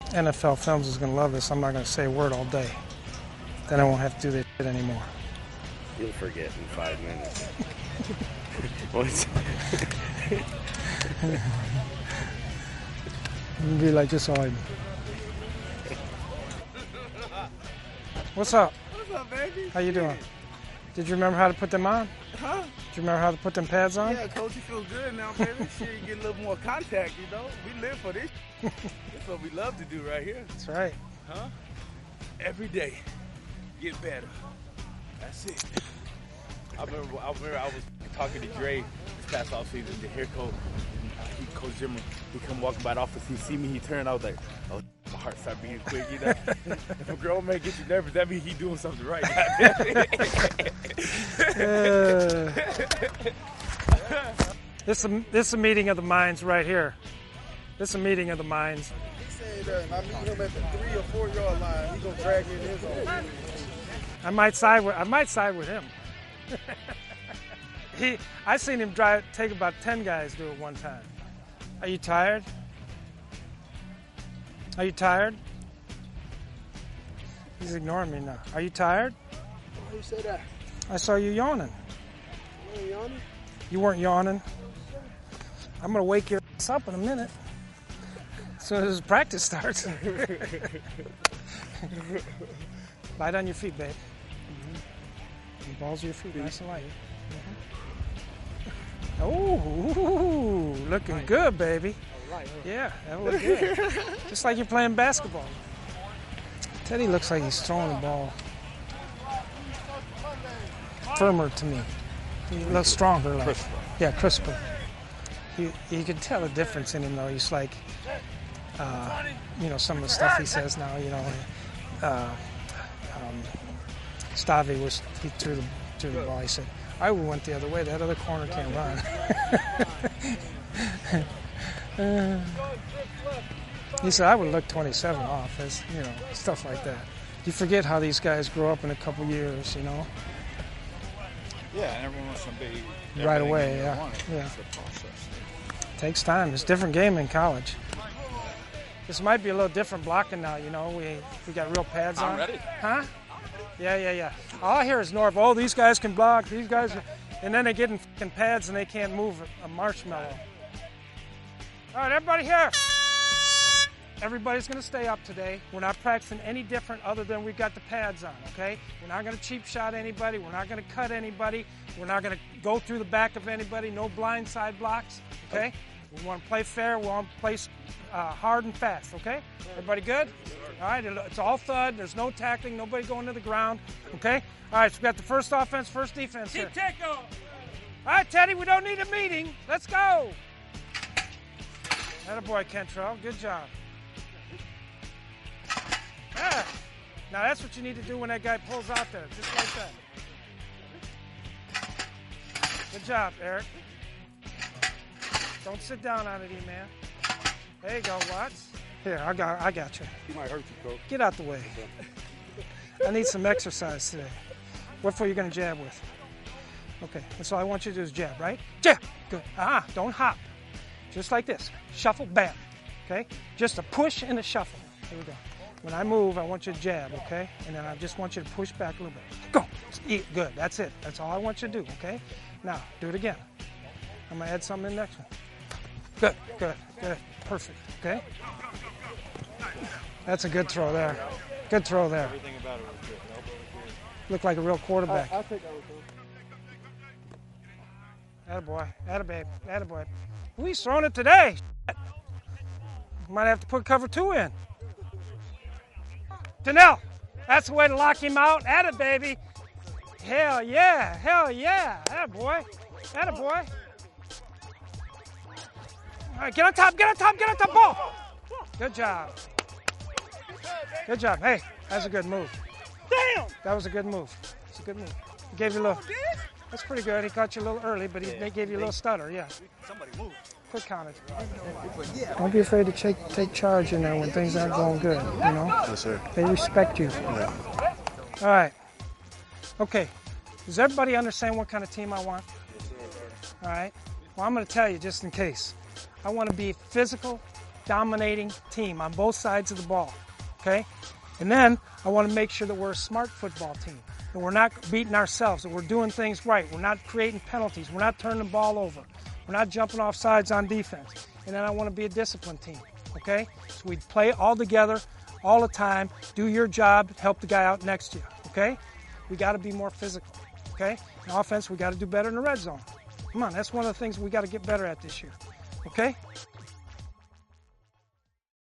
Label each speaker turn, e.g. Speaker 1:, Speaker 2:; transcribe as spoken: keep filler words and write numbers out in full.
Speaker 1: N F L Films is going to love this. I'm not going to say a word all day. Then I won't have to do this shit anymore.
Speaker 2: You'll forget in five minutes. What's
Speaker 1: It'll be like this all. What's up?
Speaker 3: What's up, baby?
Speaker 1: How you doing? Did you remember how to put them on?
Speaker 3: Huh?
Speaker 1: Did you remember how to put them pads on?
Speaker 3: Yeah, coach, you feel good now, baby. Shit, you get a little more contact, you know? We live for this. That's what we love to do right here.
Speaker 1: That's right.
Speaker 3: Huh? Every day, get better. That's it. I remember, I remember I was talking to Dre this past offseason, the hair coach. He, Coach Jimmer, he come walking by the office, he see me, he turned, I was like, oh, my heart started beating quick, you know? If a grown man gets you nervous, that means he doing something right.
Speaker 1: uh, this, is, this is a meeting of the minds right here. This is a meeting of the minds.
Speaker 3: He said that, I meet him at the three or four yard line, he gonna drag me in his own.
Speaker 1: I might side with, I might side with him. he, I seen him drive, take about ten guys do it one time. Are you tired? Are you tired? He's ignoring me now. Are you tired?
Speaker 3: Why you say that?
Speaker 1: I saw you yawning.
Speaker 3: You ain't yawning?
Speaker 1: You weren't yawning. I'm gonna wake your ass up in a minute. As soon as practice starts. Light on your feet, babe. Mm-hmm. The balls of your feet, nice and light. Mm-hmm. Oh, looking right. Good, baby. Right, huh? Yeah, that looks good. Just like you're playing basketball. Teddy looks like he's throwing the ball firmer to me. He looks stronger, like crisper. Yeah, crisper. You you can tell the difference in him though. He's like, uh, you know, some of the stuff he says now. You know, uh, um, Stavi was he threw the threw the ball. He said, "I went the other way. That other corner can't run." uh, he said, "I would look twenty-seven off," as you know, stuff like that. You forget how these guys grow up in a couple years, you know.
Speaker 4: Yeah, and everyone wants to be
Speaker 1: right away. Yeah, yeah.
Speaker 4: It's a process.
Speaker 1: Takes time. It's a different game in college. This might be a little different blocking now. You know, we we got real pads
Speaker 4: I'm
Speaker 1: on.
Speaker 4: ready.
Speaker 1: Huh? Yeah, yeah, yeah. All I hear is Norv. Oh, these guys can block. These guys, are... and then they get in fucking pads and they can't move a marshmallow. All right, everybody here. Everybody's going to stay up today. We're not practicing any different other than we've got the pads on, okay? We're not going to cheap shot anybody. We're not going to cut anybody. We're not going to go through the back of anybody. No blind side blocks, okay? We want to play fair. We want to play uh, hard and fast, okay? Everybody good? All right, it's all thud. There's no tackling. Nobody going to the ground, okay? All right, so we got the first offense, first defense here. All right, Teddy, we don't need a meeting. Let's go. Attaboy, Kentrell. Good job. Yeah. Now that's what you need to do when that guy pulls out there, just like that. Good job, Eric. Don't sit down on it, E-man. There you go, Watts. Here, I got, I got you.
Speaker 4: He might hurt you, Coach.
Speaker 1: Get out the way. I need some exercise today. What for you going to jab with? Okay, that's all I want you to do is jab, right? Jab. Good. Ah, don't hop. Just like this. Shuffle, bam. Okay? Just a push and a shuffle. Here we go. When I move, I want you to jab, okay? And then I just want you to push back a little bit. Go. Eat. Good. That's it. That's all I want you to do, okay? Now, do it again. I'm going to add something in the next one. Good. Good. Good. Perfect. Okay? That's a good throw there. Good throw there.
Speaker 4: Everything about it was good.
Speaker 1: Looked like a real quarterback.
Speaker 3: I, I'll take that one,
Speaker 1: Attaboy. Attababe. Attaboy. Who he's throwing it today? Might have to put cover two in. Danelle, that's the way to lock him out. Atta baby. Hell yeah. Hell yeah. Attaboy. Attaboy. All right, get on top, get on top, get on top. Ball. Good job. Good job. Hey, that's a good move.
Speaker 3: Damn!
Speaker 1: That was a good move. It's a good move. He gave you a little. That's pretty good. He caught you a little early, but he gave you a little stutter, yeah.
Speaker 3: Somebody move.
Speaker 1: Quick counted. Don't be afraid to take, take charge in there when things aren't going good, you know?
Speaker 4: Yes, sir.
Speaker 1: They respect you.
Speaker 4: Yeah.
Speaker 1: All right. Okay. Does everybody understand what kind of team I want?
Speaker 4: Yes, sir.
Speaker 1: All right. Well, I'm going to tell you just in case. I want to be physical, dominating team on both sides of the ball, okay? And then I want to make sure that we're a smart football team, that we're not beating ourselves, that we're doing things right, we're not creating penalties, we're not turning the ball over, we're not jumping off sides on defense. And then I want to be a disciplined team, okay? So we play all together, all the time, do your job, help the guy out next to you, okay? We got to be more physical, okay? In offense, we got to do better in the red zone. Come on, that's one of the things we got to get better at this year, okay?